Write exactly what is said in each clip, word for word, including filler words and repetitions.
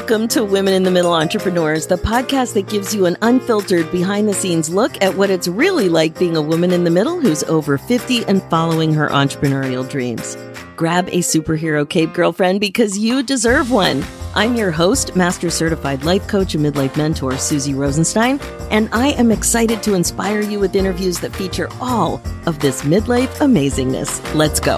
Welcome to Women in the Middle Entrepreneurs, the podcast that gives you an unfiltered, behind-the-scenes look at what it's really like being a woman in the middle who's over fifty and following her entrepreneurial dreams. Grab a superhero cape, girlfriend, because you deserve one. I'm your host, Master Certified Life Coach and Midlife Mentor, Susie Rosenstein, and I am excited to inspire you with interviews that feature all of this midlife amazingness. Let's go.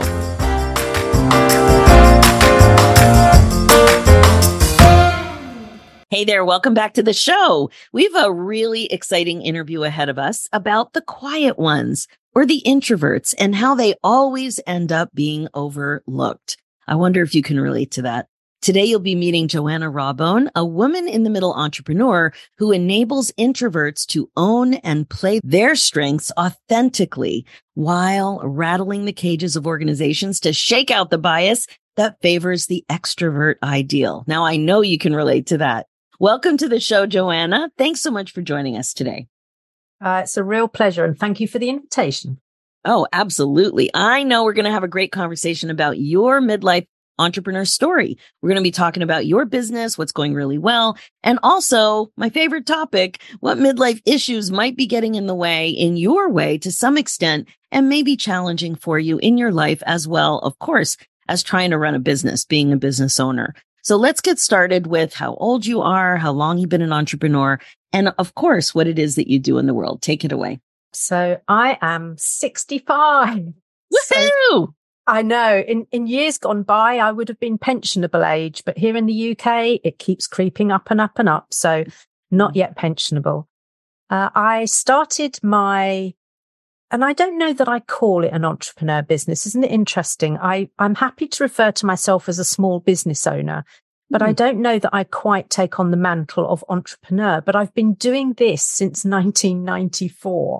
Hey there, welcome back to the show. We have a really exciting interview ahead of us about the quiet ones or the introverts and how they always end up being overlooked. I wonder if you can relate to that. Today, you'll be meeting Joanna Rawbone, a woman in the middle entrepreneur who enables introverts to own and play their strengths authentically while rattling the cages of organizations to shake out the bias that favors the extrovert ideal. Now, I know you can relate to that. Welcome to the show, Joanna. Thanks so much for joining us today. Uh, it's a real pleasure, and thank you for the invitation. Oh, absolutely. I know we're going to have a great conversation about your midlife entrepreneur story. We're going to be talking about your business, what's going really well, and also my favorite topic, what midlife issues might be getting in the way, in your way to some extent, and maybe challenging for you in your life as well, of course, as trying to run a business, being a business owner. So let's get started with how old you are, how long you've been an entrepreneur, and of course, what it is that you do in the world. Take it away. So I am sixty-five. Woohoo! So I know in, in years gone by, I would have been pensionable age, but here in the U K, it keeps creeping up and up and up. So not yet pensionable. Uh, I started my, and I don't know that I call it an entrepreneur business. Isn't it interesting? I, I'm happy to refer to myself as a small business owner, but mm. I don't know that I quite take on the mantle of entrepreneur, but I've been doing this since nineteen ninety-four.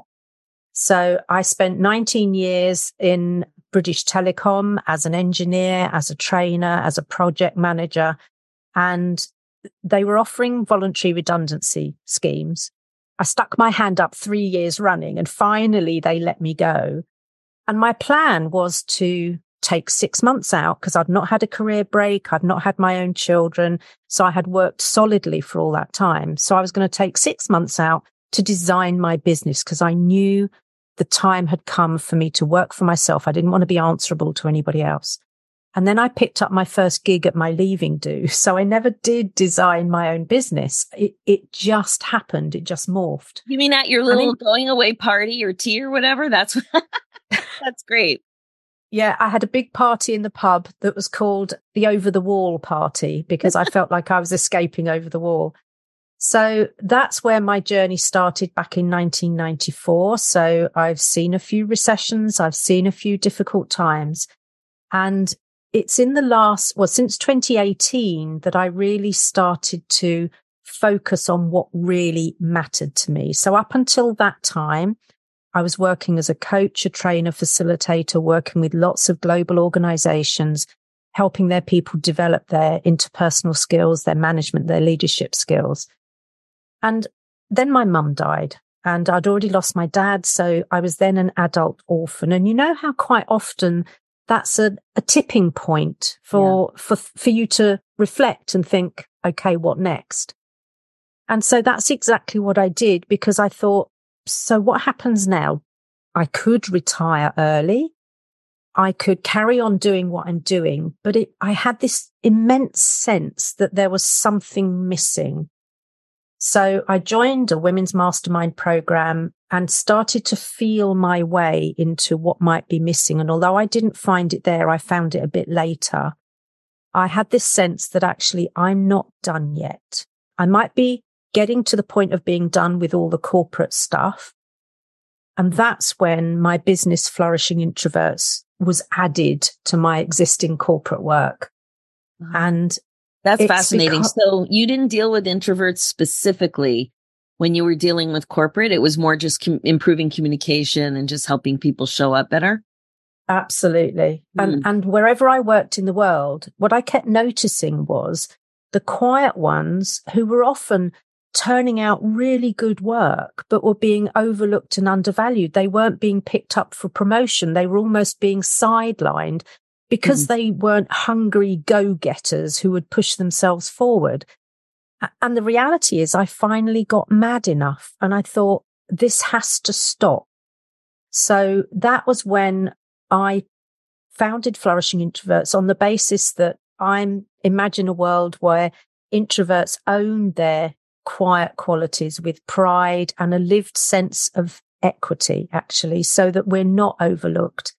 So I spent nineteen years in British Telecom as an engineer, as a trainer, as a project manager, and they were offering voluntary redundancy schemes. I stuck my hand up three years running and finally they let me go. And my plan was to take six months out because I'd not had a career break. I'd not had my own children. So I had worked solidly for all that time. So I was going to take six months out to design my business because I knew the time had come for me to work for myself. I didn't want to be answerable to anybody else. And then I picked up my first gig at my leaving do. So I never did design my own business. It it just happened. It just morphed. You mean at your little I mean, going away party or tea or whatever? That's that's great. Yeah, I had a big party in the pub that was called the Over the Wall party because I felt like I was escaping over the wall. So that's where my journey started back in nineteen ninety-four. So I've seen a few recessions. I've seen a few difficult times. And it's in the last, well, since twenty eighteen that I really started to focus on what really mattered to me. So up until that time, I was working as a coach, a trainer, facilitator, working with lots of global organizations, helping their people develop their interpersonal skills, their management, their leadership skills. And then my mum died and I'd already lost my dad. So I was then an adult orphan. And you know how quite often that's a, a tipping point for, yeah. for, for you to reflect and think, okay, what next? And so that's exactly what I did because I thought, so what happens now? I could retire early. I could carry on doing what I'm doing, but it, I had this immense sense that there was something missing. So I joined a women's mastermind program and started to feel my way into what might be missing. And although I didn't find it there, I found it a bit later. I had this sense that actually I'm not done yet. I might be getting to the point of being done with all the corporate stuff. And that's when my business Flourishing Introverts was added to my existing corporate work. Wow. And that's fascinating. Because- so you didn't deal with introverts specifically when you were dealing with corporate. It was more just com- improving communication and just helping people show up better. Absolutely. Mm. And, and wherever I worked in the world, what I kept noticing was the quiet ones who were often turning out really good work, but were being overlooked and undervalued. They weren't being picked up for promotion. They were almost being sidelined because mm. they weren't hungry go-getters who would push themselves forward. And the reality is I finally got mad enough and I thought, this has to stop. So that was when I founded Flourishing Introverts on the basis that I'm imagine a world where introverts own their quiet qualities with pride and a lived sense of equity, actually, so that we're not overlooked.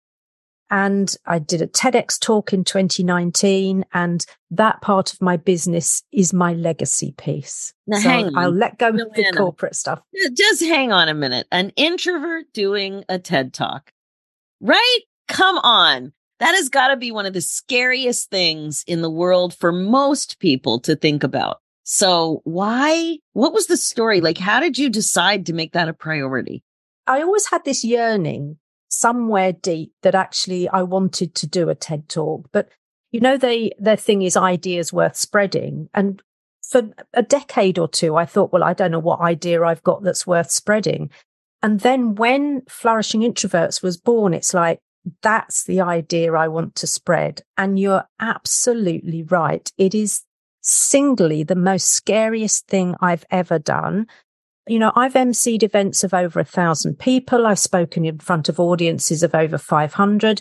And I did a TEDx talk in twenty nineteen, and that part of my business is my legacy piece. Now, so hang on. I'll let go Joanna, of the corporate stuff. Just hang on a minute. An introvert doing a TED Talk, right? Come on. That has got to be one of the scariest things in the world for most people to think about. So why? What was the story? Like, how did you decide to make that a priority? I always had this yearning somewhere deep that actually I wanted to do a TED Talk. But, you know, they, their thing is ideas worth spreading. And for a decade or two, I thought, well, I don't know what idea I've got that's worth spreading. And then when Flourishing Introverts was born, it's like, that's the idea I want to spread. And you're absolutely right. It is singly the most scariest thing I've ever done. You know, I've emceed events of over a thousand people. I've spoken in front of audiences of over five hundred.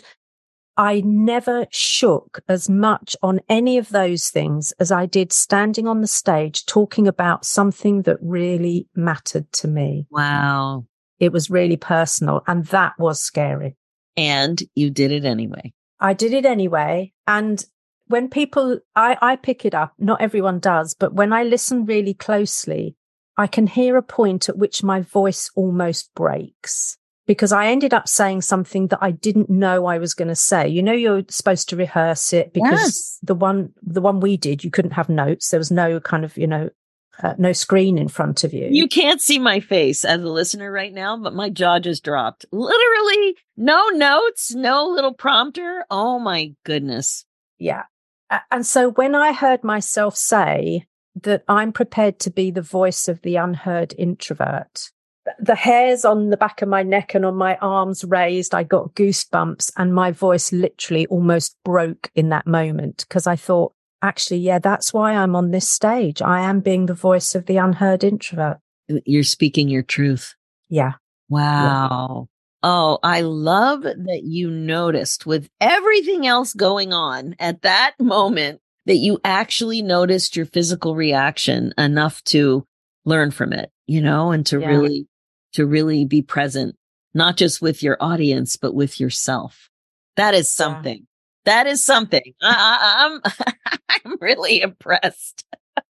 I never shook as much on any of those things as I did standing on the stage talking about something that really mattered to me. Wow. It was really personal, and that was scary. And you did it anyway. I did it anyway. And when people, I, I pick it up, not everyone does, but when I listen really closely, I can hear a point at which my voice almost breaks because I ended up saying something that I didn't know I was going to say. You know, you're supposed to rehearse it because yes. the one, the one we did, you couldn't have notes. There was no kind of, you know, uh, no screen in front of you. You can't see my face as a listener right now, but my jaw just dropped. Literally no notes, no little prompter. Oh my goodness. Yeah. And so when I heard myself say that I'm prepared to be the voice of the unheard introvert, the hairs on the back of my neck and on my arms raised, I got goosebumps and my voice literally almost broke in that moment because I thought, actually, yeah, that's why I'm on this stage. I am being the voice of the unheard introvert. You're speaking your truth. Yeah. Wow. Yeah. Oh, I love that you noticed with everything else going on at that moment that you actually noticed your physical reaction enough to learn from it, you know, and to yeah. really, to really be present, not just with your audience, but with yourself. That is something. Yeah. That is something. I, I, I'm, I'm really impressed.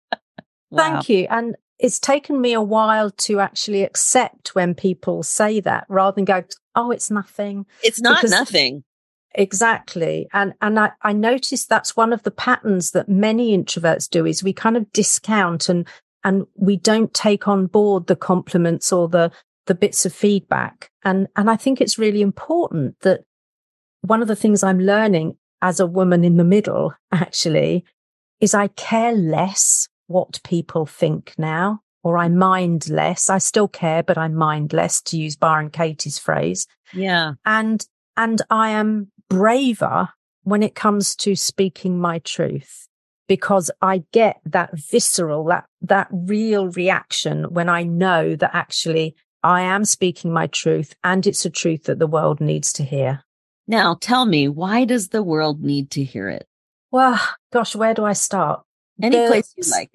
Wow. Thank you. And it's taken me a while to actually accept when people say that rather than go, oh, it's nothing. It's not because nothing. Exactly. And and I, I noticed that's one of the patterns that many introverts do is we kind of discount and and we don't take on board the compliments or the the bits of feedback. And and I think it's really important that one of the things I'm learning as a woman in the middle, actually, is I care less what people think now, or I mind less. I still care, but I mind less, to use Byron Katie's phrase. Yeah. And and I am braver when it comes to speaking my truth, because I get that visceral, that that real reaction when I know that actually I am speaking my truth and it's a truth that the world needs to hear. Now, tell me, why does the world need to hear it? Well, gosh, where do I start? Any the, place you like.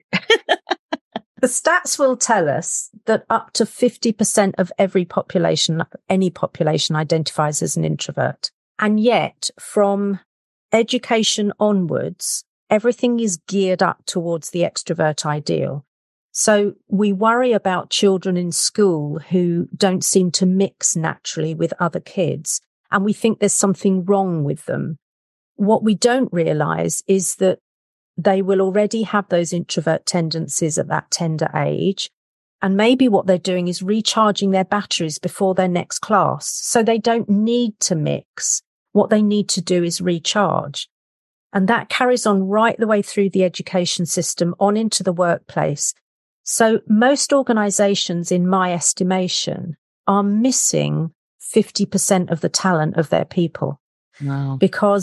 The stats will tell us that up to fifty percent of every population, any population, identifies as an introvert. And yet, from education onwards, everything is geared up towards the extrovert ideal. So we worry about children in school who don't seem to mix naturally with other kids, and we think there's something wrong with them. What we don't realize is that they will already have those introvert tendencies at that tender age. And maybe what they're doing is recharging their batteries before their next class. So they don't need to mix. What they need to do is recharge. And that carries on right the way through the education system on into the workplace. So most organizations, in my estimation, are missing fifty percent of the talent of their people. Wow. Because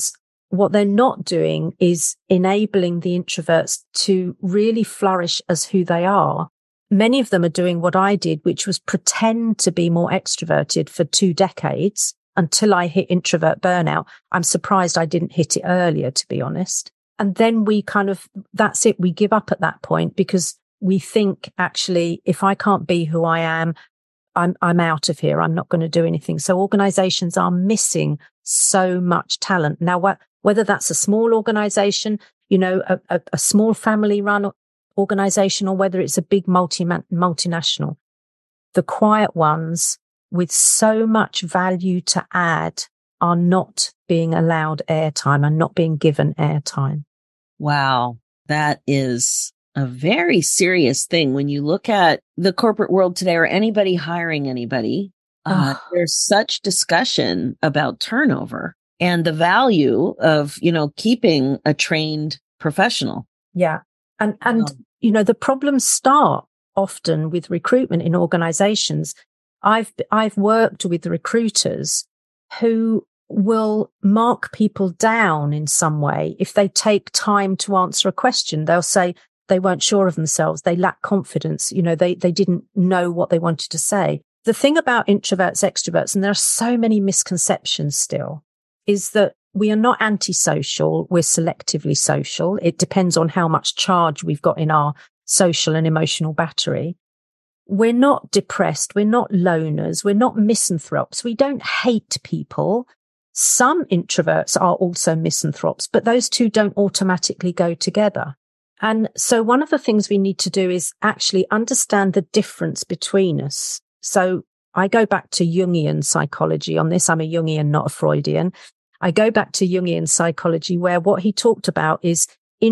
what they're not doing is enabling the introverts to really flourish as who they are. Many of them are doing what I did, which was pretend to be more extroverted for two decades until I hit introvert burnout. I'm surprised I didn't hit it earlier, to be honest. And then we kind of, that's it. We give up at that point because we think, actually, if I can't be who I am, I'm, I'm out of here. I'm not going to do anything. So organizations are missing so much talent. Now, wh- whether that's a small organization, you know, a, a, a small family run organization, or whether it's a big multi multinational, the quiet ones with so much value to add are not being allowed airtime and not being given airtime. Wow. That is a very serious thing when you look at the corporate world today, or anybody hiring anybody. Uh, Oh. There's such discussion about turnover and the value of, you know, keeping a trained professional. Yeah. And, and, Um, you know, the problems start often with recruitment in organizations. I've, I've worked with recruiters who will mark people down in some way. If they take time to answer a question, they'll say they weren't sure of themselves. They lack confidence. You know, they, they didn't know what they wanted to say. The thing about introverts, extroverts, and there are so many misconceptions still, is that we are not antisocial. We're selectively social. It depends on how much charge we've got in our social and emotional battery. We're not depressed. We're not loners. We're not misanthropes. We don't hate people. Some introverts are also misanthropes, but those two don't automatically go together. And so one of the things we need to do is actually understand the difference between us. So I go back to Jungian psychology on this. I'm a Jungian, not a Freudian. I go back to Jungian psychology, where what he talked about is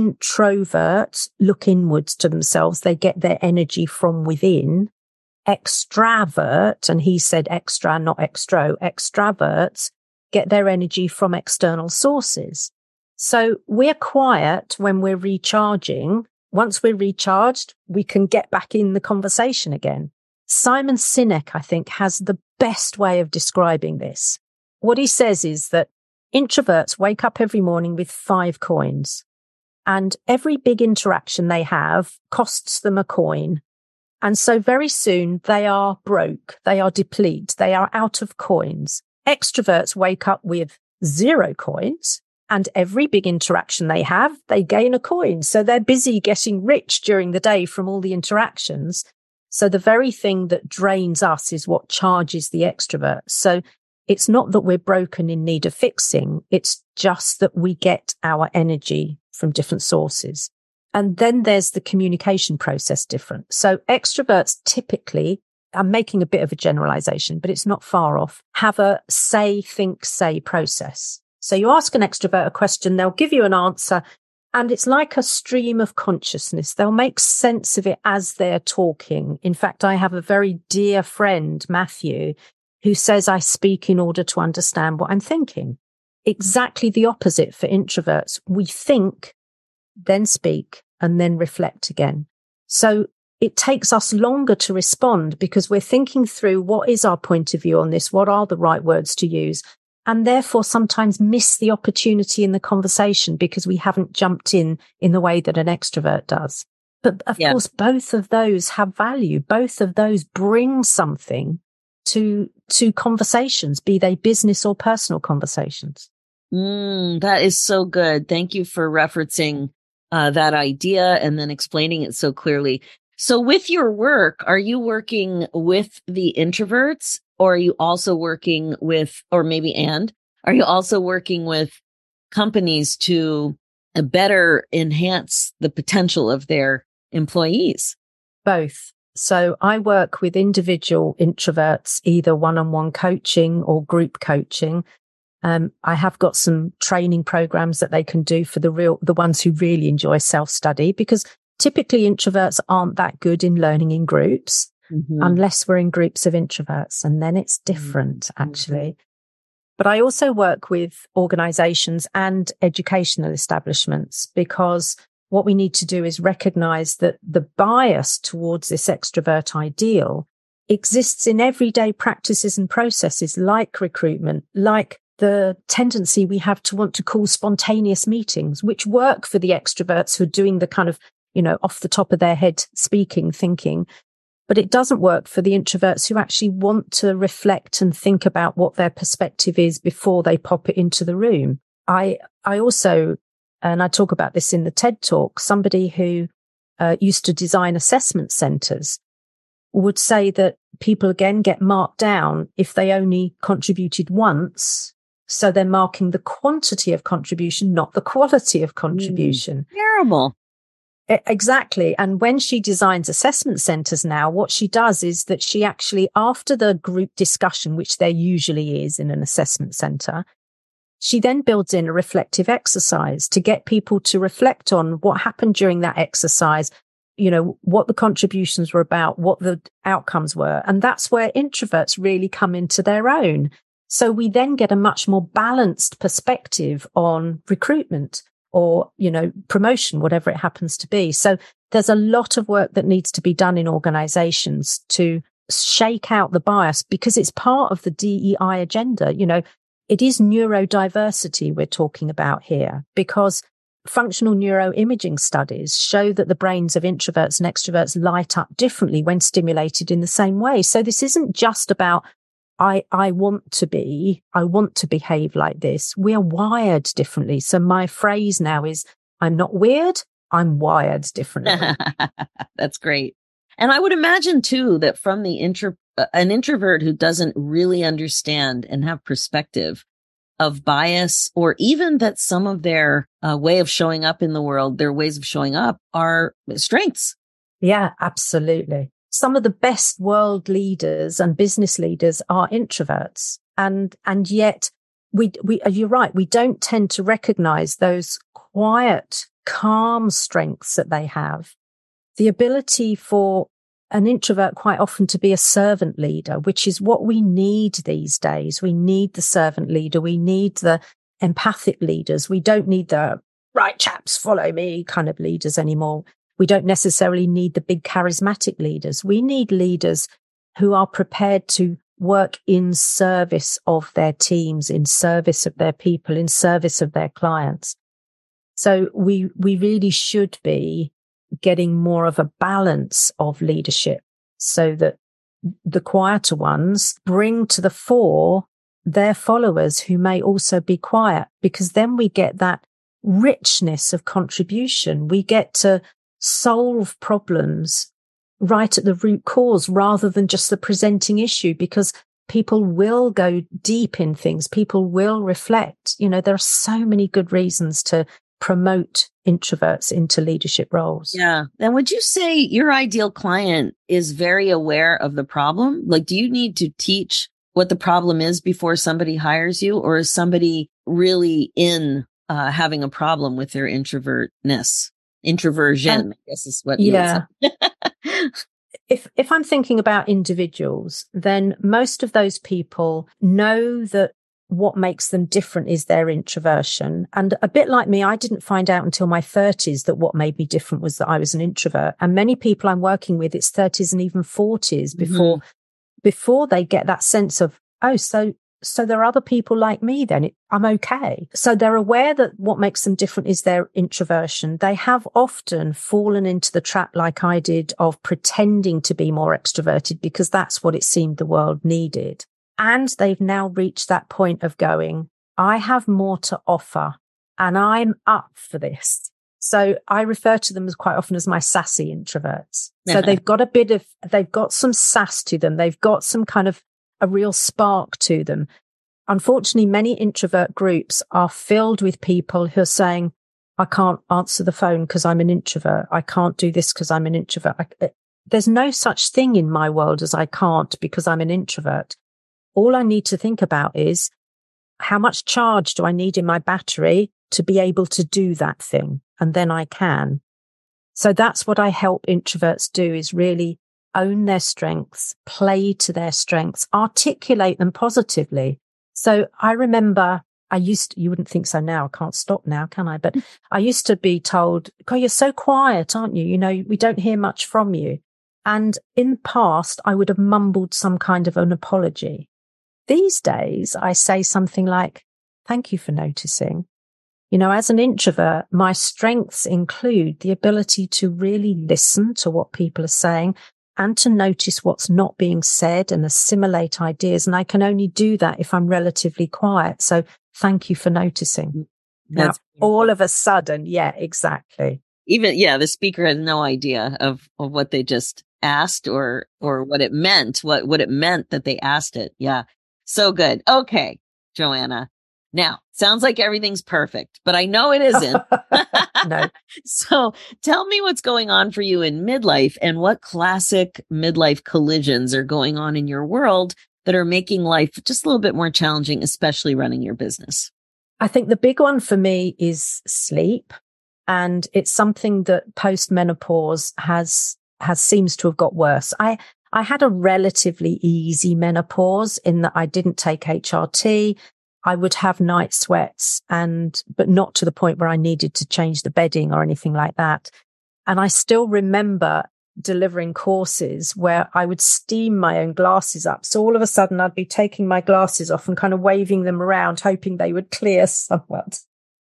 introverts look inwards to themselves. They get their energy from within. Extravert, and he said extra, not extro, extraverts get their energy from external sources. So we're quiet when we're recharging. Once we're recharged, we can get back in the conversation again. Simon Sinek, I think, has the best way of describing this. What he says is that introverts wake up every morning with five coins, and every big interaction they have costs them a coin. And so very soon they are broke, they are depleted, they are out of coins. Extroverts wake up with zero coins, and every big interaction they have, they gain a coin. So they're busy getting rich during the day from all the interactions. So the very thing that drains us is what charges the extrovert. So it's not that we're broken in need of fixing. It's just that we get our energy from different sources. And then there's the communication process different. So extroverts typically, I'm making a bit of a generalization, but it's not far off, have a say, think, say process. So you ask an extrovert a question, they'll give you an answer, and it's like a stream of consciousness. They'll make sense of it as they're talking. In fact, I have a very dear friend, Matthew, who says I speak in order to understand what I'm thinking. Exactly the opposite for introverts. We think, then speak, and then reflect again. So it takes us longer to respond because we're thinking through what is our point of view on this? What are the right words to use? And therefore sometimes miss the opportunity in the conversation because we haven't jumped in in the way that an extrovert does. But of Yeah. course, both of those have value. Both of those bring something to, to conversations, be they business or personal conversations. Mm, that is so good. Thank you for referencing uh, that idea and then explaining it so clearly. So with your work, are you working with the introverts, or are you also working with, or maybe and, are you also working with companies to uh, better enhance the potential of their employees? Both. So I work with individual introverts, either one-on-one coaching or group coaching. Um, I have got some training programs that they can do for the real, the ones who really enjoy self-study, because typically introverts aren't that good in learning in groups mm-hmm. unless we're in groups of introverts. And then it's different, mm-hmm. actually. But I also work with organizations and educational establishments, because what we need to do is recognize that the bias towards this extrovert ideal exists in everyday practices and processes like recruitment, like the tendency we have to want to call spontaneous meetings, which work for the extroverts who are doing the kind of, you know, off the top of their head speaking, thinking. But it doesn't work for the introverts who actually want to reflect and think about what their perspective is before they pop it into the room. I, I also, and I talk about this in the TED Talk, somebody who uh, used to design assessment centers would say that people again get marked down if they only contributed once. So they're marking the quantity of contribution, not the quality of contribution. Mm, terrible. Exactly. And when she designs assessment centers now, what she does is that she actually, after the group discussion, which there usually is in an assessment center, she then builds in a reflective exercise to get people to reflect on what happened during that exercise, you know, what the contributions were about, what the outcomes were. And that's where introverts really come into their own. So we then get a much more balanced perspective on recruitment or, you know, promotion, whatever it happens to be. So there's a lot of work that needs to be done in organizations to shake out the bias, because it's part of the D E I agenda. You know, it is neurodiversity we're talking about here, because functional neuroimaging studies show that the brains of introverts and extroverts light up differently when stimulated in the same way. So this isn't just about I, I want to be, I want to behave like this. We are wired differently. So my phrase now is, I'm not weird, I'm wired differently. That's great. And I would imagine too, that from the intro, an introvert who doesn't really understand and have perspective of bias, or even that some of their uh, way of showing up in the world, their ways of showing up are strengths. Yeah, absolutely. Some of the best world leaders and business leaders are introverts. And, and yet we, we, you're right. We don't tend to recognize those quiet, calm strengths that they have. The ability for an introvert quite often to be a servant leader, which is what we need these days. We need the servant leader. We need the empathic leaders. We don't need the right chaps, follow me kind of leaders anymore. We don't necessarily need the big charismatic leaders. We need leaders who are prepared to work in service of their teams, in service of their people, in service of their clients. So we, we really should be getting more of a balance of leadership so that the quieter ones bring to the fore their followers who may also be quiet, because then we get that richness of contribution. We get to solve problems right at the root cause rather than just the presenting issue, because people will go deep in things. People will reflect. You know, there are so many good reasons to promote introverts into leadership roles. Yeah. And would you say your ideal client is very aware of the problem? Like, do you need to teach what the problem is before somebody hires you, or is somebody really in uh, having a problem with their introvertness? Introversion, um, I guess is what you yeah. would say. if if I'm thinking about individuals, then most of those people know that what makes them different is their introversion. And a bit like me, I didn't find out until my thirties that what made me different was that I was an introvert. And many people I'm working with, it's thirties and even forties before, mm-hmm. before they get that sense of, oh, so So there are other people like me then. It, I'm okay. So they're aware that what makes them different is their introversion. They have often fallen into the trap, like I did, of pretending to be more extroverted because that's what it seemed the world needed. And they've now reached that point of going, I have more to offer and I'm up for this. So I refer to them as quite often as my sassy introverts. So they've got a bit of, they've got some sass to them. They've got some kind of a real spark to them. Unfortunately, many introvert groups are filled with people who are saying, I can't answer the phone because I'm an introvert. I can't do this because I'm an introvert. I, there's no such thing in my world as I can't because I'm an introvert. All I need to think about is how much charge do I need in my battery to be able to do that thing? And then I can. So that's what I help introverts do, is really own their strengths, play to their strengths, articulate them positively. So I remember I used to, you wouldn't think so now, I can't stop now, can I? But I used to be told, God, you're so quiet, aren't you? You know, we don't hear much from you. And in the past, I would have mumbled some kind of an apology. These days, I say something like, Thank you for noticing. You know, as an introvert, my strengths include the ability to really listen to what people are saying and to notice what's not being said and assimilate ideas. And I can only do that if I'm relatively quiet. So thank you for noticing. That's now, all of a sudden, yeah, exactly. Even, yeah, the speaker has no idea of, of what they just asked or, or what it meant, what, what it meant that they asked it. Yeah. So good. Okay, Joanna. Now, sounds like everything's perfect, but I know it isn't. No. So tell me what's going on for you in midlife and what classic midlife collisions are going on in your world that are making life just a little bit more challenging, especially running your business. I think the big one for me is sleep. And it's something that post-menopause has, has seems to have got worse. I, I had a relatively easy menopause in that I didn't take H R T. I would have night sweats and, but not to the point where I needed to change the bedding or anything like that. And I still remember delivering courses where I would steam my own glasses up. So all of a sudden I'd be taking my glasses off and kind of waving them around, hoping they would clear somewhat.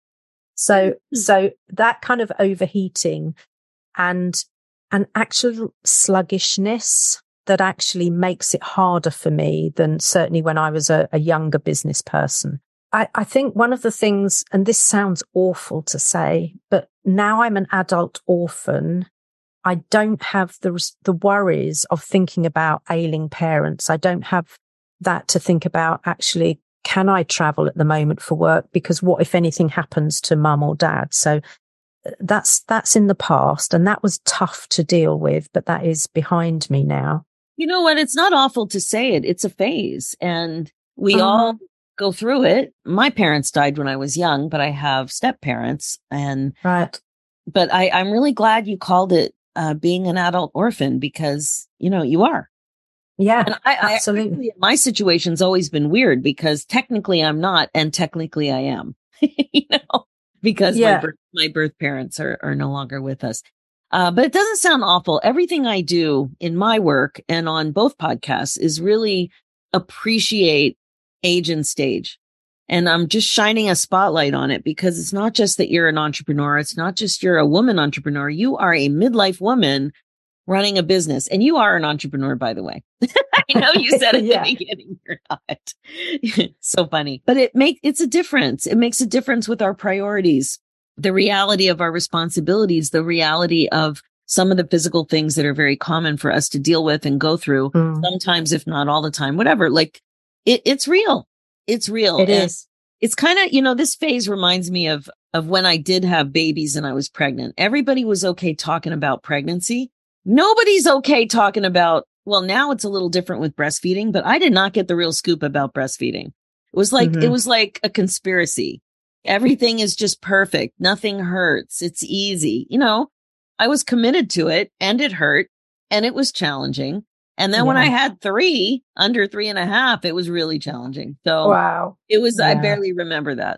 So, so that kind of overheating and an actual sluggishness that actually makes it harder for me than certainly when I was a, a younger business person. I, I think one of the things, and this sounds awful to say, but now I'm an adult orphan, I don't have the the worries of thinking about ailing parents. I don't have that to think about actually, can I travel at the moment for work? Because what if anything happens to mum or dad? So that's, that's in the past, and that was tough to deal with, but that is behind me now. You know what? It's not awful to say it. It's a phase, and we Uh-huh. all go through it. My parents died when I was young, but I have step parents, and Right. but I, I'm really glad you called it uh, being an adult orphan, because you know you are. Yeah, And I, absolutely. I, my situation's always been weird because technically I'm not, and technically I am. You know, because Yeah. my birth, my birth parents are are no longer with us. Uh, but it doesn't sound awful. Everything I do in my work and on both podcasts is really appreciate age and stage. And I'm just shining a spotlight on it because it's not just that you're an entrepreneur. It's not just you're a woman entrepreneur. You are a midlife woman running a business. And you are an entrepreneur, by the way. I know you said at Yeah. the beginning you're not. So funny. But it make it's a difference. It makes a difference with our priorities, the reality of our responsibilities, the reality of some of the physical things that are very common for us to deal with and go through, Mm. sometimes, if not all the time, whatever. Like it, it's real. It's real. It And is. it's kind of, you know, this phase reminds me of, of when I did have babies and I was pregnant. Everybody was okay talking about pregnancy. Nobody's okay talking about, well, now it's a little different with breastfeeding, but I did not get the real scoop about breastfeeding. It was like, Mhm. it was like a conspiracy. Everything is just perfect. Nothing hurts. It's easy. You know, I was committed to it, and it hurt, and it was challenging. And then when Yeah. I had three, under three and a half, it was really challenging. So Wow. it was, I Yeah. barely remember that.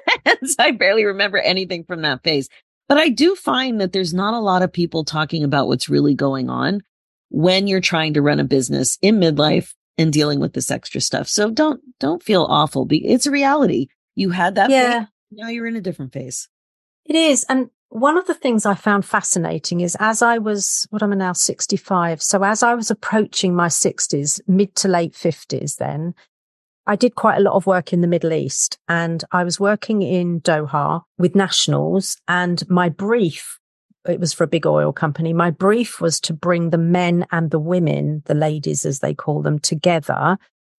So I barely remember anything from that phase. But I do find that there's not a lot of people talking about what's really going on when you're trying to run a business in midlife and dealing with this extra stuff. So don't, don't feel awful. Be- It's a reality. You had that Yeah. phase. Now you're in a different phase. It is. And one of the things I found fascinating is as I was, what am I now, sixty-five. So as I was approaching my sixties, mid to late fifties then, I did quite a lot of work in the Middle East, and I was working in Doha with nationals, and my brief, it was for a big oil company. My brief was to bring the men and the women, the ladies as they call them, together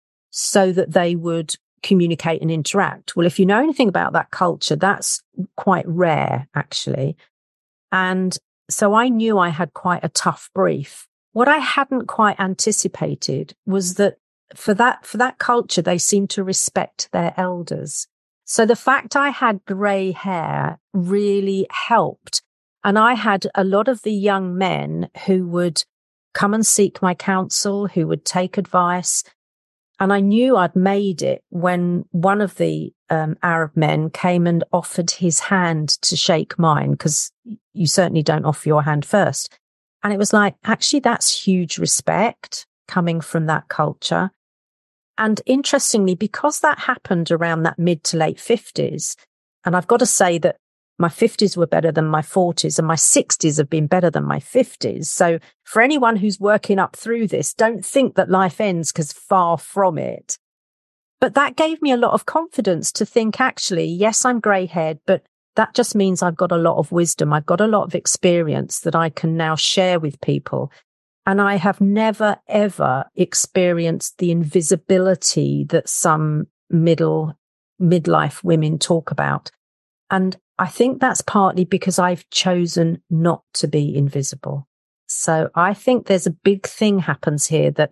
so that they would communicate and interact. Well, if you know anything about that culture, that's quite rare, actually. And so I knew I had quite a tough brief. What I hadn't quite anticipated was that for that, for that culture, they seem to respect their elders. So the fact I had grey hair really helped. And I had a lot of the young men who would come and seek my counsel, who would take advice. And I knew I'd made it when one of the um, Arab men came and offered his hand to shake mine, because you certainly don't offer your hand first. And it was like, actually, that's huge respect coming from that culture. And interestingly, because that happened around that mid to late fifties, and I've got to say that my fifties were better than my forties and my sixties have been better than my fifties. So for anyone who's working up through this, don't think that life ends, because far from it. But that gave me a lot of confidence to think, actually, yes, I'm grey haired, but that just means I've got a lot of wisdom. I've got a lot of experience that I can now share with people. And I have never, ever experienced the invisibility that some middle, midlife women talk about. And I think that's partly because I've chosen not to be invisible. So I think there's a big thing happens here, that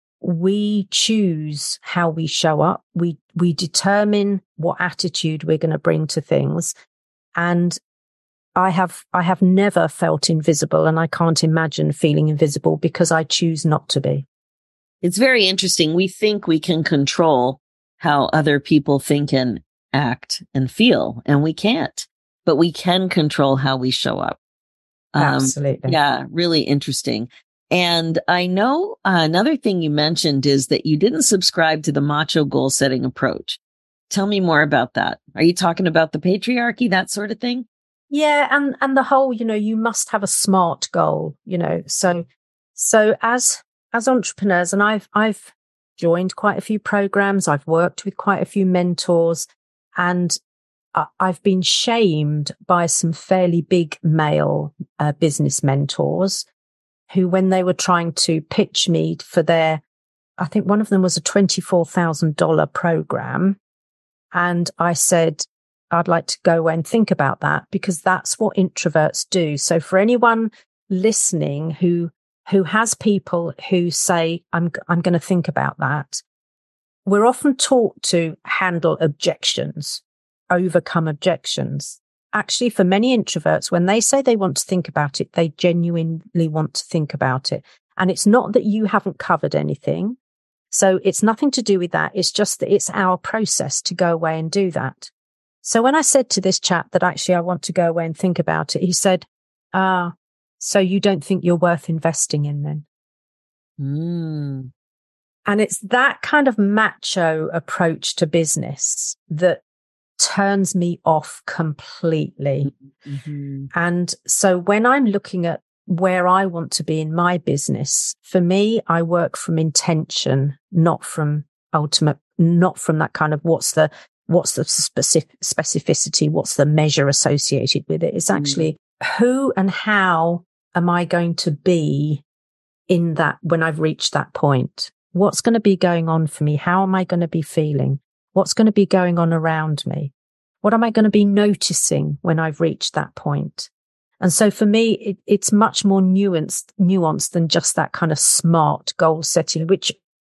we choose how we show up. We, we determine what attitude we're going to bring to things. And I have, I have never felt invisible, and I can't imagine feeling invisible because I choose not to be. It's very interesting. We think we can control how other people think and act and feel, and we can't, but we can control how we show up. Um, Absolutely. Yeah, really interesting. And I know uh, another thing you mentioned is that you didn't subscribe to the macho goal setting approach. Tell me more about that. Are you talking about the patriarchy, that sort of thing? Yeah. And, and the whole, you know, you must have a SMART goal, you know, so, so as, as entrepreneurs, and I've, I've joined quite a few programs. I've worked with quite a few mentors, and I, I've been shamed by some fairly big male uh, business mentors who, when they were trying to pitch me for their, I think one of them was a twenty-four thousand dollars program. And I said, I'd like to go away and think about that, because that's what introverts do. So for anyone listening who, who has people who say, I'm, I'm going to think about that, we're often taught to handle objections, overcome objections. Actually, for many introverts, when they say they want to think about it, they genuinely want to think about it. And it's not that you haven't covered anything. So it's nothing to do with that. It's just that it's our process to go away and do that. So when I said to this chap that actually I want to go away and think about it, he said, ah, so you don't think you're worth investing in then? Mm. And it's that kind of macho approach to business that turns me off completely. Mm-hmm. And so when I'm looking at where I want to be in my business, for me, I work from intention, not from ultimate, not from that kind of what's the, what's the specific specificity, what's the measure associated with it. It's actually mm. who and how am I going to be in that when I've reached that point? What's going to be going on for me? How am I going to be feeling? What's going to be going on around me? What am I going to be noticing when I've reached that point? And so for me, it, it's much more nuanced, nuanced than just that kind of SMART goal setting, which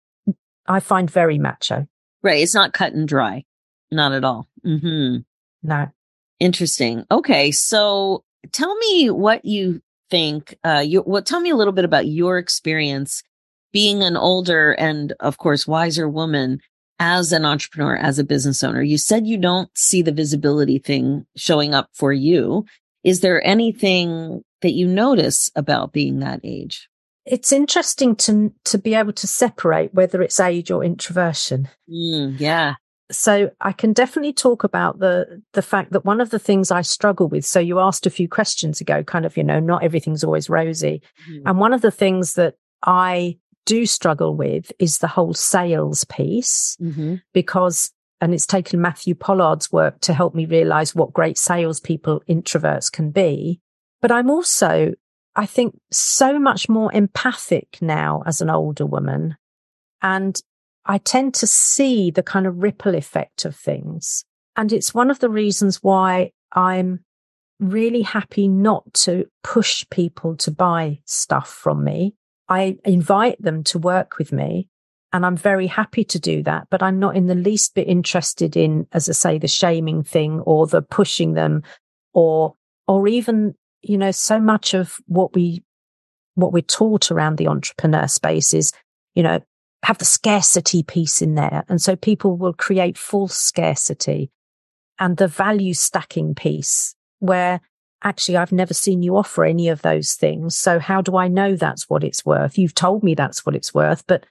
I find very macho. Right. It's not cut and dry. Not at all. Mm-hmm. No. Interesting. Okay. So tell me what you think, uh, you, well, tell me a little bit about your experience being an older and, of course, wiser woman as an entrepreneur, as a business owner. You said you don't see the visibility thing showing up for you. Is there anything that you notice about being that age? It's interesting to to be able to separate whether it's age or introversion. Mm, yeah. So I can definitely talk about the the fact that one of the things I struggle with, so you asked a few questions ago, kind of, you know, not everything's always rosy. Mm-hmm. And one of the things that I do struggle with is the whole sales piece, mm-hmm. because, and it's taken Matthew Pollard's work to help me realize what great salespeople introverts can be. But I'm also, I think, so much more empathic now as an older woman. And I tend to see the kind of ripple effect of things. And it's one of the reasons why I'm really happy not to push people to buy stuff from me. I invite them to work with me, and I'm very happy to do that, but I'm not in the least bit interested in, as I say, the shaming thing or the pushing them, or, or even, you know, so much of what we, what we're taught around the entrepreneur space is, you know, have the scarcity piece in there. And so people will create false scarcity, and the value stacking piece where actually I've never seen you offer any of those things. So how do I know that's what it's worth? You've told me that's what it's worth, but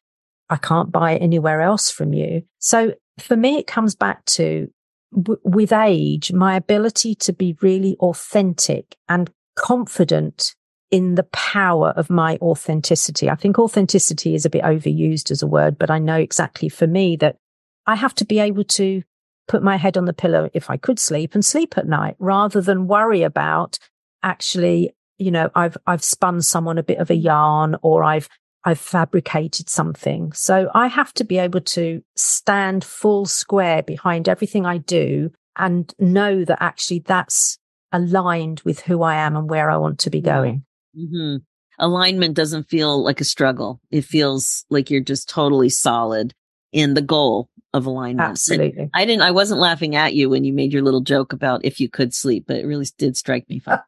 I can't buy it anywhere else from you. So for me, it comes back to w- with age, my ability to be really authentic and confident in the power of my authenticity. I think authenticity is a bit overused as a word, but I know exactly for me that I have to be able to put my head on the pillow if I could sleep and sleep at night rather than worry about actually, you know, I've, I've spun someone a bit of a yarn or I've, I've fabricated something. So I have to be able to stand full square behind everything I do and know that actually that's aligned with who I am and where I want to be going. Mm-hmm. Alignment doesn't feel like a struggle. It feels like you're just totally solid in the goal of alignment. Absolutely. And I didn't, I wasn't laughing at you when you made your little joke about if you could sleep, but it really did strike me fun.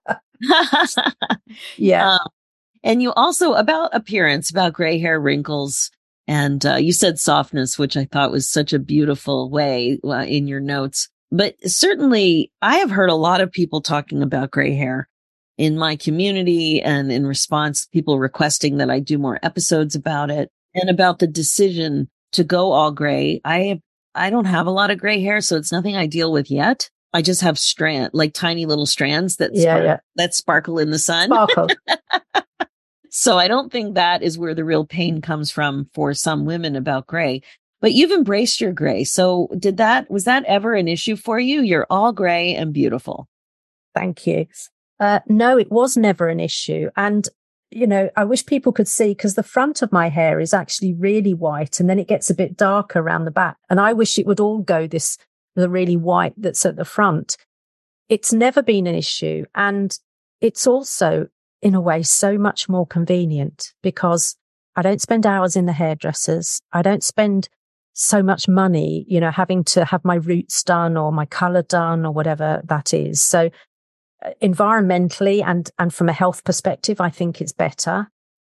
Yeah. Uh, and you also about appearance, about gray hair, wrinkles, and uh, you said softness, which I thought was such a beautiful way uh, in your notes. But certainly I have heard a lot of people talking about gray hair in my community and in response, people requesting that I do more episodes about it and about the decision to go all gray. I have, I don't have a lot of gray hair, so it's nothing I deal with yet. I just have strand, like tiny little strands that, yeah, spark, yeah. that sparkle in the sun. Sparkle. So I don't think that is where the real pain comes from for some women about gray, but you've embraced your gray. So did that, was that ever an issue for you? You're all gray and beautiful. Thank you. Uh, no, it was never an issue. And, you know, I wish people could see because the front of my hair is actually really white and then it gets a bit darker around the back. And I wish it would all go this, the really white that's at the front. It's never been an issue. And it's also, in a way, so much more convenient because I don't spend hours in the hairdressers. I don't spend so much money, you know, having to have my roots done or my color done or whatever that is. So uh, environmentally and, and from a health perspective, I think it's better.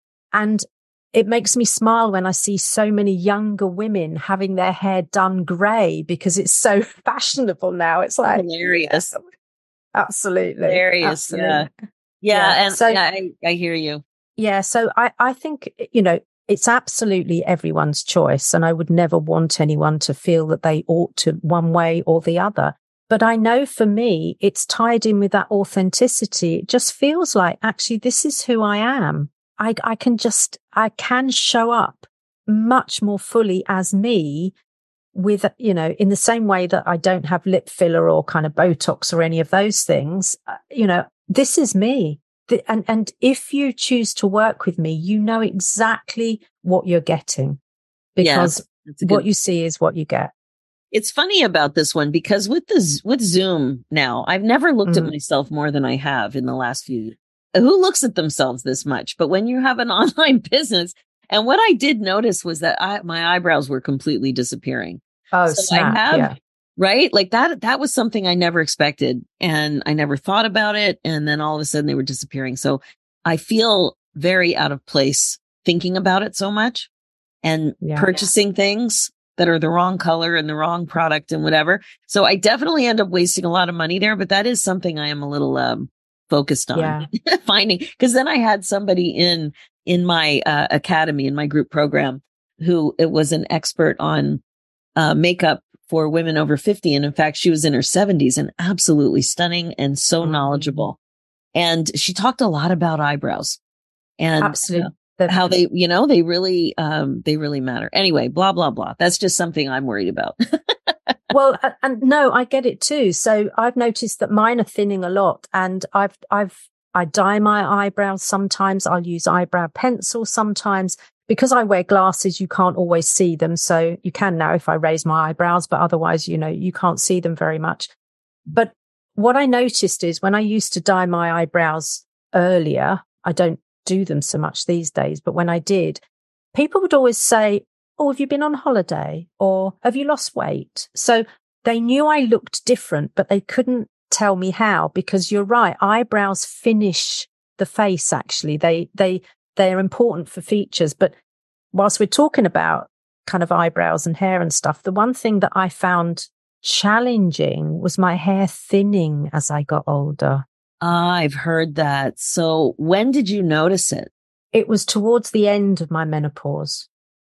And it makes me smile when I see so many younger women having their hair done grey because it's so fashionable now. It's like hilarious. Yeah, absolutely. Hilarious. Absolutely. Yeah. Yeah. Yeah. And so, yeah, I, I hear you. Yeah. So I, I think, you know, it's absolutely everyone's choice. And I would never want anyone to feel that they ought to one way or the other. But I know for me, it's tied in with that authenticity. It just feels like actually this is who I am. I, I can just, I can show up much more fully as me with, you know, in the same way that I don't have lip filler or kind of Botox or any of those things. Uh, you know, this is me. The, and, and if you choose to work with me, you know exactly what you're getting because yeah, what good... you see is what you get. It's funny about this one because with the, with Zoom now, I've never looked mm. at myself more than I have in the last few years. Who looks at themselves this much? But when you have an online business, and what I did notice was that I, my eyebrows were completely disappearing. Oh, so snap, I have, yeah. Right? Like that, that was something I never expected and I never thought about it. And then all of a sudden they were disappearing. So I feel very out of place thinking about it so much and yeah. purchasing things that are the wrong color and the wrong product and whatever. So I definitely end up wasting a lot of money there, but that is something I am a little, um, focused on yeah. finding, because then I had somebody in, in my, uh, academy, in my group program, who it was an expert on, uh, makeup for women over fifty. And in fact, she was in her seventies and absolutely stunning and so mm-hmm. knowledgeable. And she talked a lot about eyebrows and absolutely. Uh, how they, you know, they really, um, they really matter. Anyway, blah, blah, blah. That's just something I'm worried about. Well, and no, I get it too. So I've noticed that mine are thinning a lot and I've, I've, I dye my eyebrows. Sometimes I'll use eyebrow pencil. Sometimes because I wear glasses, you can't always see them. So you can now if I raise my eyebrows, but otherwise, you know, you can't see them very much. But what I noticed is when I used to dye my eyebrows earlier, I don't do them so much these days, but when I did, people would always say, oh, have you been on holiday? Or have you lost weight? So they knew I looked different, but they couldn't tell me how, because you're right. Eyebrows finish the face. Actually, they, they, they're important for features. But whilst we're talking about kind of eyebrows and hair and stuff, the one thing that I found challenging was my hair thinning as I got older. I've heard that. So when did you notice it? It was towards the end of my menopause.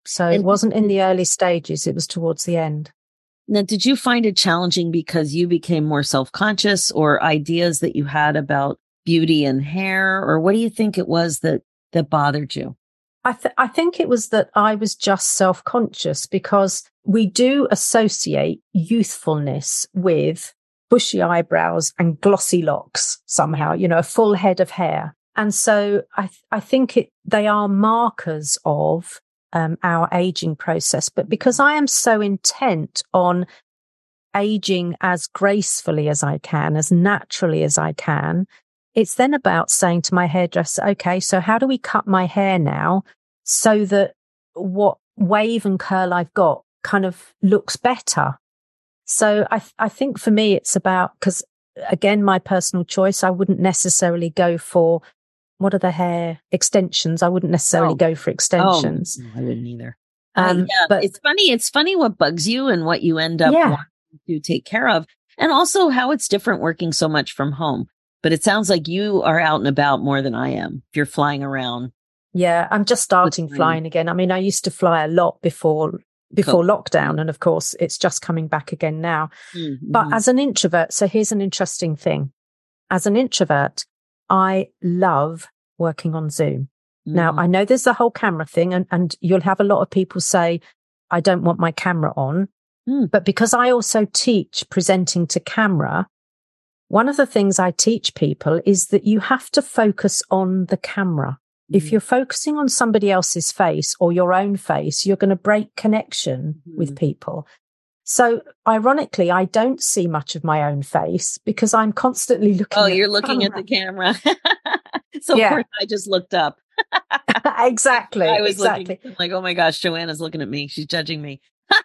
So And it wasn't in the early stages. It was towards the end. now, did you find it challenging because you became more self-conscious, or ideas that you had about beauty and hair? Or what do you think it was that, that bothered you? I, th- I think it was that I was just self-conscious, because we do associate youthfulness with bushy eyebrows and glossy locks somehow, you know, a full head of hair. And so I, th- I think it, they are markers of um, our aging process. But because I am so intent on aging as gracefully as I can, as naturally as I can, it's then about saying to my hairdresser, okay, so how do we cut my hair now so that what wave and curl I've got kind of looks better? So I, th- I think for me, it's about, because again, my personal choice, I wouldn't necessarily go for, what are the hair extensions? I wouldn't necessarily Oh. go for extensions. Oh, I wouldn't either. Um, uh, yeah, but it's funny. It's funny what bugs you and what you end up Yeah. wanting to take care of, and also how it's different working so much from home. But it sounds like you are out and about more than I am. If you're flying around. yeah, I'm just starting With- flying again. I mean, I used to fly a lot before before Cool. lockdown, and of course, it's just coming back again now. Mhm. But as an introvert, so here's an interesting thing. As an introvert, I love working on Zoom. Now, Mhm. I know there's the whole camera thing, and, and you'll have a lot of people say, I don't want my camera on. Mm. But because I also teach presenting to camera, one of the things I teach people is that you have to focus on the camera. If Mhm. you're focusing on somebody else's face or your own face, you're going to break connection Mhm. with people. So ironically, I don't see much of my own face because I'm constantly looking Oh, at you're the looking at camera. the camera. So Yeah. of course I just looked up. Exactly. I was exactly. looking I'm like, oh my gosh, Joanna's looking at me. She's judging me.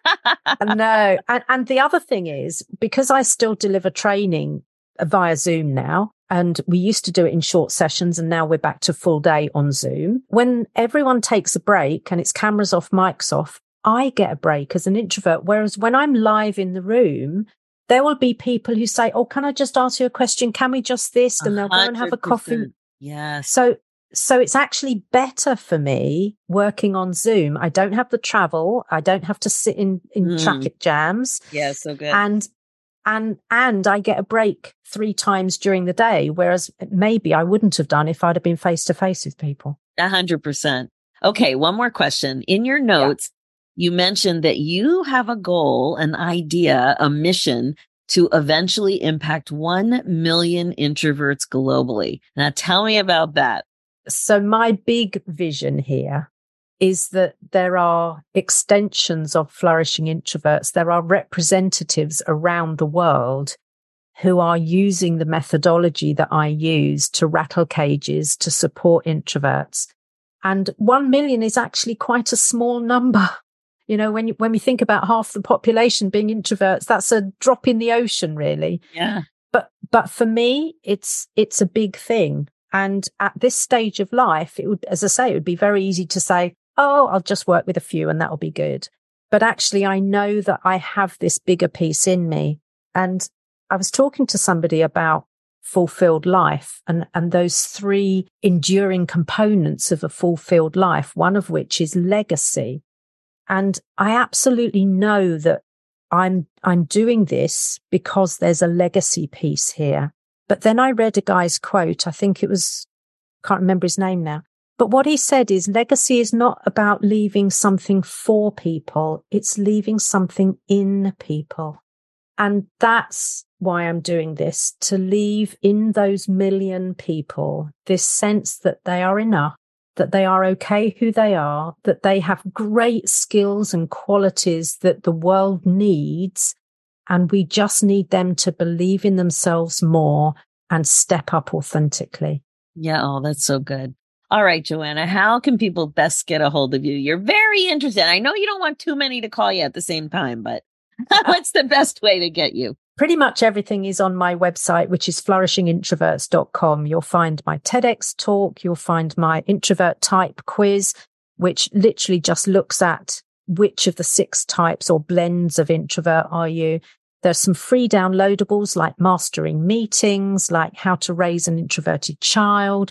No. And, and the other thing is, because I still deliver training via Zoom now, and we used to do it in short sessions, and now we're back to full day on Zoom. When everyone takes a break and it's cameras off, mics off, I get a break as an introvert. Whereas when I'm live in the room, there will be people who say, oh, can I just ask you a question? Can we just this? And they'll go and have a coffee. one hundred percent. Yes. So, so it's actually better for me working on Zoom. I don't have the travel. I don't have to sit in, in Mm. traffic jams. Yeah, so good. And, and, and I get a break three times during the day, whereas maybe I wouldn't have done if I'd have been face to face with people. A hundred percent. Okay. One more question. In your notes, you mentioned that you have a goal, an idea, a mission to eventually impact one million introverts globally. Now tell me about that. So my big vision here is that there are extensions of flourishing introverts. There are representatives around the world who are using the methodology that I use to rattle cages, to support introverts. And one million is actually quite a small number. You know, when you, when we think about half the population being introverts, that's a drop in the ocean, really. Yeah. But, but for me, it's, it's a big thing. And at this stage of life, it would, as I say, it would be very easy to say, oh, I'll just work with a few and that'll be good. But actually, I know that I have this bigger piece in me. And I was talking to somebody about fulfilled life and, and those three enduring components of a fulfilled life, one of which is legacy. And I absolutely know that I'm, I'm doing this because there's a legacy piece here. But then I read a guy's quote. I think it was, can't remember his name now. But what he said is legacy is not about leaving something for people. It's leaving something in people. And that's why I'm doing this, to leave in those million people this sense that they are enough, that they are okay who they are, that they have great skills and qualities that the world needs. And we just need them to believe in themselves more and step up authentically. Yeah. Oh, that's so good. All right, Joanna, how can people best get a hold of you? You're very interested. I know you don't want too many to call you at the same time, but what's the best way to get you? Pretty much everything is on my website, which is flourishing introverts dot com. You'll find my TEDx talk. You'll find my introvert type quiz, which literally just looks at which of the six types or blends of introvert are you. There's some free downloadables like mastering meetings, like how to raise an introverted child,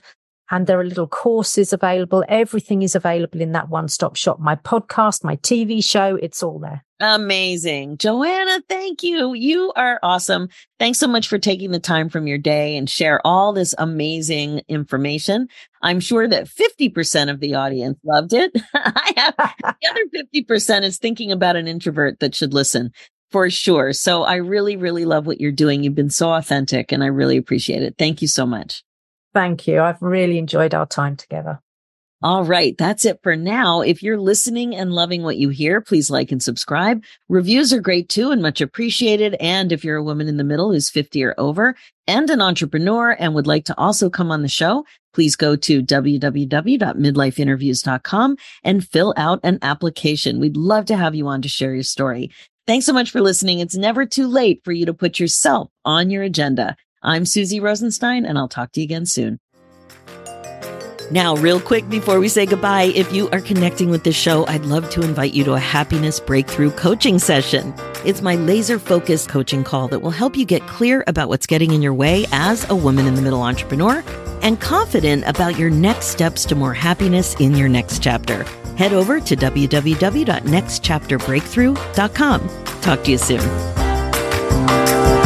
And there are little courses available. Everything is available in that one-stop shop. My podcast, my T V show, it's all there. Amazing. Joanna, thank you. You are awesome. Thanks so much for taking the time from your day and share all this amazing information. I'm sure that fifty percent of the audience loved it. I have the other fifty percent is thinking about an introvert that should listen for sure. So I really, really love what you're doing. You've been so authentic and I really appreciate it. Thank you so much. Thank you. I've really enjoyed our time together. All right. That's it for now. If you're listening and loving what you hear, please like and subscribe. Reviews are great too and much appreciated. And if you're a woman in the middle who's fifty or over and an entrepreneur and would like to also come on the show, please go to w w w dot midlife interviews dot com and fill out an application. We'd love to have you on to share your story. Thanks so much for listening. It's never too late for you to put yourself on your agenda. I'm Suzy Rosenstein, and I'll talk to you again soon. Now, real quick before we say goodbye, if you are connecting with this show, I'd love to invite you to a happiness breakthrough coaching session. It's my laser-focused coaching call that will help you get clear about what's getting in your way as a woman in the middle entrepreneur and confident about your next steps to more happiness in your next chapter. Head over to w w w dot next chapter breakthrough dot com. Talk to you soon.